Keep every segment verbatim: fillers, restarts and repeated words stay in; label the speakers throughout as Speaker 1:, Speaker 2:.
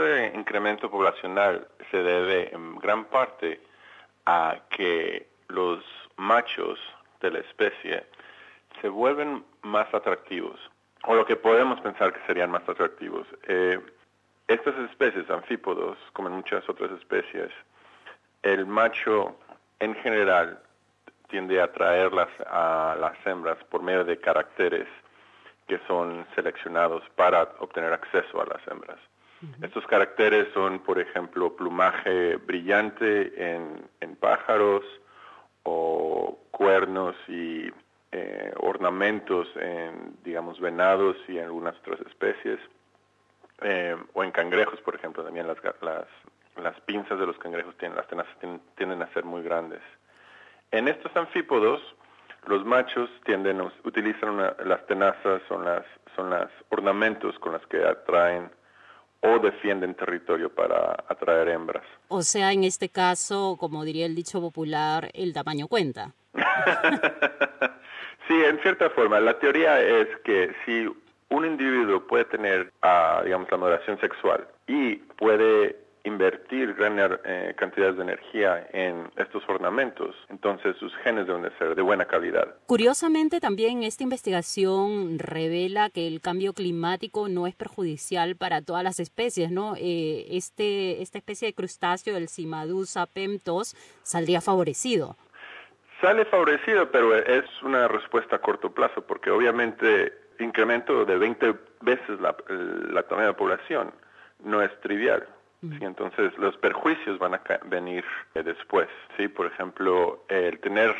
Speaker 1: Este incremento poblacional se debe en gran parte a que los machos de la especie se vuelven más atractivos, o lo que podemos pensar que serían más atractivos. Eh, estas especies, anfípodos, como en muchas otras especies, el macho en general tiende a atraerlas a las hembras por medio de caracteres que son seleccionados para obtener acceso a las hembras. Uh-huh. Estos caracteres son, por ejemplo, plumaje brillante en, en pájaros, o cuernos y eh, ornamentos en, digamos, venados y en algunas otras especies, eh, o en cangrejos, por ejemplo, también las, las, las pinzas de los cangrejos tienen, las tenazas tienden, tienden a ser muy grandes. En estos anfípodos, los machos tienden a utilizar una, las tenazas, son las, son las ornamentos con las que atraen o defienden territorio para atraer hembras.
Speaker 2: O sea, en este caso, como diría el dicho popular, el tamaño cuenta.
Speaker 1: Sí, en cierta forma. La teoría es que si un individuo puede tener, uh, digamos, la moderación sexual y puede invertir gran eh, cantidades de energía en estos ornamentos, entonces sus genes deben de ser de buena calidad.
Speaker 2: Curiosamente, también esta investigación revela que el cambio climático no es perjudicial para todas las especies, ¿no? Eh, este, esta especie de crustáceo, el Simadusa pemptos, saldría favorecido.
Speaker 1: Sale favorecido, pero es una respuesta a corto plazo, porque obviamente incremento de veinte veces la, la tamaño de población no es trivial. Sí, entonces los perjuicios van a venir eh, después, ¿sí? Por ejemplo, el tener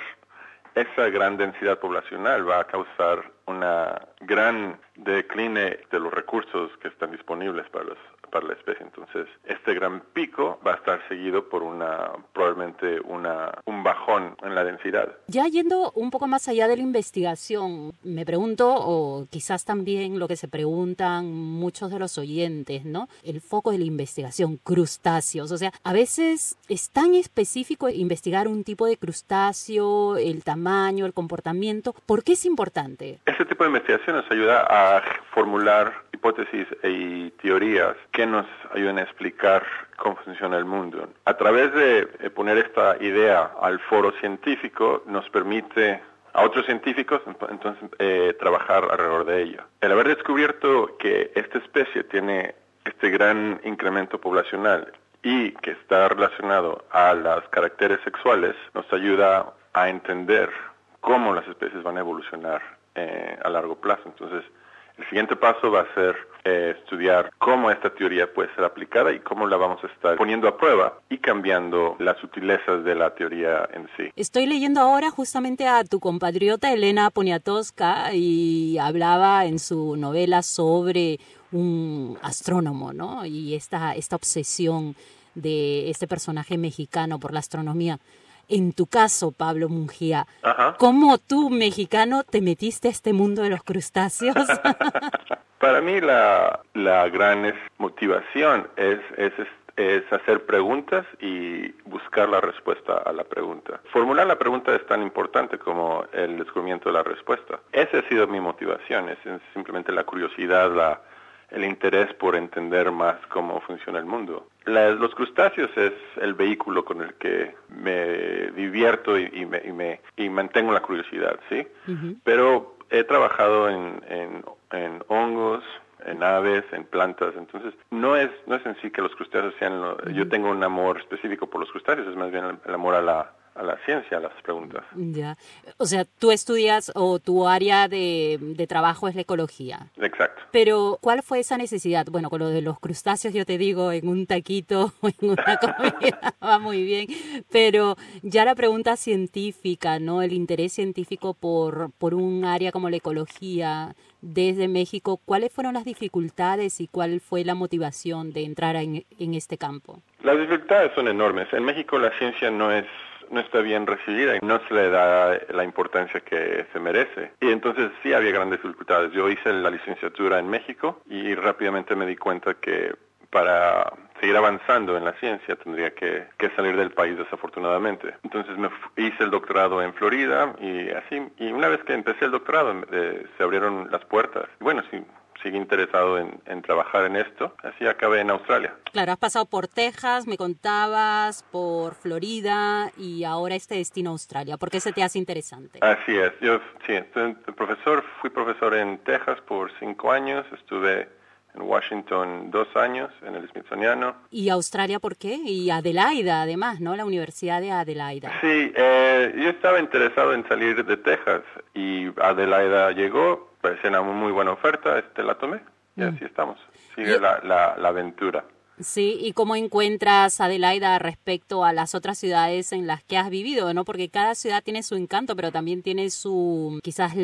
Speaker 1: esa gran densidad poblacional va a causar una gran decline de los recursos que están disponibles para los para la especie. Entonces, este gran pico va a estar seguido por una probablemente una un bajón en la densidad.
Speaker 2: Ya yendo un poco más allá de la investigación, me pregunto, o quizás también lo que se preguntan muchos de los oyentes, ¿no? El foco de la investigación, crustáceos. O sea, a veces es tan específico investigar un tipo de crustáceo, el tamaño, el comportamiento. ¿Por qué es importante?
Speaker 1: Este tipo de investigación nos ayuda a formular hipótesis y teorías que nos ayuden a explicar cómo funciona el mundo. A través de poner esta idea al foro científico nos permite a otros científicos entonces eh, trabajar alrededor de ello. El haber descubierto que esta especie tiene este gran incremento poblacional y que está relacionado a los caracteres sexuales nos ayuda a entender cómo las especies van a evolucionar eh, a largo plazo. Entonces, el siguiente paso va a ser eh, estudiar cómo esta teoría puede ser aplicada y cómo la vamos a estar poniendo a prueba y cambiando las sutilezas de la teoría en sí.
Speaker 2: Estoy leyendo ahora justamente a tu compatriota Elena Poniatowska y hablaba en su novela sobre un astrónomo, ¿no? Y esta, esta obsesión de este personaje mexicano por la astronomía. En tu caso, Pablo Mungía, Ajá. ¿Cómo tú, mexicano, te metiste a este mundo de los crustáceos?
Speaker 1: Para mí la, la gran motivación es, es, es hacer preguntas y buscar la respuesta a la pregunta. Formular la pregunta es tan importante como el descubrimiento de la respuesta. Esa ha sido mi motivación, es simplemente la curiosidad, la el interés por entender más cómo funciona el mundo. La, los crustáceos es el vehículo con el que me divierto y, y, me, y, me, y mantengo la curiosidad, ¿sí? Uh-huh. Pero he trabajado en, en, en hongos, en aves, en plantas, entonces no es no es en sí que los crustáceos sean... Lo, uh-huh. Yo tengo un amor específico por los crustáceos, es más bien el, el amor a la... a la ciencia, a las preguntas.
Speaker 2: Ya, o sea, tú estudias o tu área de, de trabajo es la ecología.
Speaker 1: Exacto.
Speaker 2: Pero, ¿cuál fue esa necesidad? Bueno, con lo de los crustáceos, yo te digo, en un taquito o en una comida va muy bien, pero ya la pregunta científica, ¿no? El interés científico por, por un área como la ecología desde México, ¿cuáles fueron las dificultades y cuál fue la motivación de entrar en, en este campo?
Speaker 1: Las dificultades son enormes. En México la ciencia no es no está bien recibida y no se le da la importancia que se merece. Y entonces sí había grandes dificultades. Yo hice la licenciatura en México y rápidamente me di cuenta que para seguir avanzando en la ciencia tendría que, que salir del país, desafortunadamente. Entonces me hice el doctorado en Florida y así, y una vez que empecé el doctorado eh, se abrieron las puertas. Y bueno, sí, seguí interesado en, en trabajar en esto, así acabé en Australia.
Speaker 2: Claro, has pasado por Texas, me contabas, por Florida y ahora este destino a Australia. ¿Por qué se te hace interesante?
Speaker 1: Así es, yo sí, profesor, fui profesor en Texas por cinco años, estuve en Washington dos años, en el Smithsoniano.
Speaker 2: ¿Y Australia por qué? Y Adelaida, además, ¿no? La Universidad de Adelaida.
Speaker 1: Sí, eh, yo estaba interesado en salir de Texas y Adelaida llegó, parecía una muy buena oferta, este la tomé y mm. así estamos. Sigue la, la, la aventura.
Speaker 2: Sí, ¿y cómo encuentras, Adelaida, respecto a las otras ciudades en las que has vivido, ¿no? Porque cada ciudad tiene su encanto, pero también tiene su, quizás,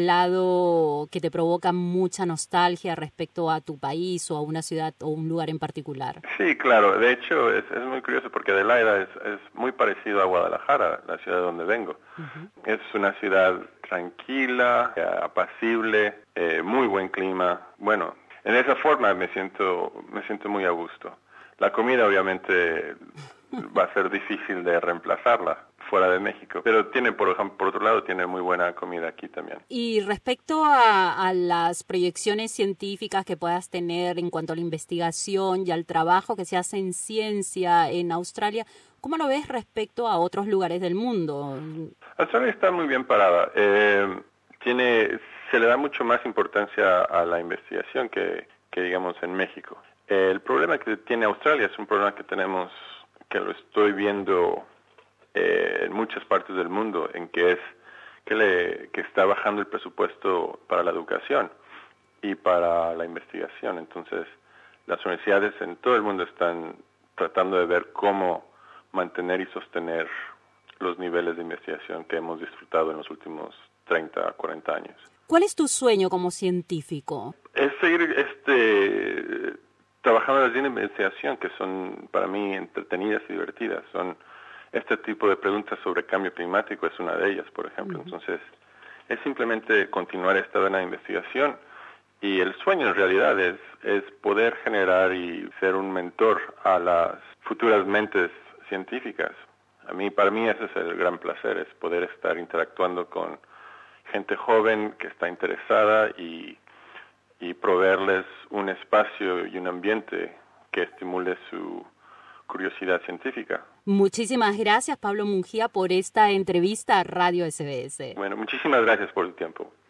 Speaker 2: lado que te provoca mucha nostalgia respecto a tu país o a una ciudad o un lugar en particular.
Speaker 1: Sí, claro. De hecho, es, es muy curioso porque Adelaida es, es muy parecido a Guadalajara, la ciudad de donde vengo. Uh-huh. Es una ciudad tranquila, apacible, eh, muy buen clima. Bueno, en esa forma me siento, me siento muy a gusto. La comida obviamente va a ser difícil de reemplazarla fuera de México, pero tiene, por ejemplo, por otro lado, tiene muy buena comida aquí también.
Speaker 2: Y respecto a, a las proyecciones científicas que puedas tener en cuanto a la investigación y al trabajo que se hace en ciencia en Australia, ¿cómo lo ves respecto a otros lugares del mundo?
Speaker 1: Australia está muy bien parada. Eh, tiene, se le da mucho más importancia a la investigación que, que digamos, en México. El problema que tiene Australia es un problema que tenemos, que lo estoy viendo eh, en muchas partes del mundo, en que es que, le, que está bajando el presupuesto para la educación y para la investigación. Entonces, las universidades en todo el mundo están tratando de ver cómo mantener y sostener los niveles de investigación que hemos disfrutado en los últimos treinta a cuarenta años.
Speaker 2: ¿Cuál es tu sueño como científico?
Speaker 1: Es seguir este... trabajando en las líneas de investigación que son para mí entretenidas y divertidas. Son este tipo de preguntas sobre cambio climático es una de ellas, por ejemplo. Uh-huh. Entonces, es simplemente continuar esta vena de investigación y el sueño en realidad es, es poder generar y ser un mentor a las futuras mentes científicas. A mí, para mí ese es el gran placer, es poder estar interactuando con gente joven que está interesada y y proveerles un espacio y un ambiente que estimule su curiosidad científica.
Speaker 2: Muchísimas gracias, Pablo Mungía, por esta entrevista a Radio S B S.
Speaker 1: Bueno, muchísimas gracias por el tiempo.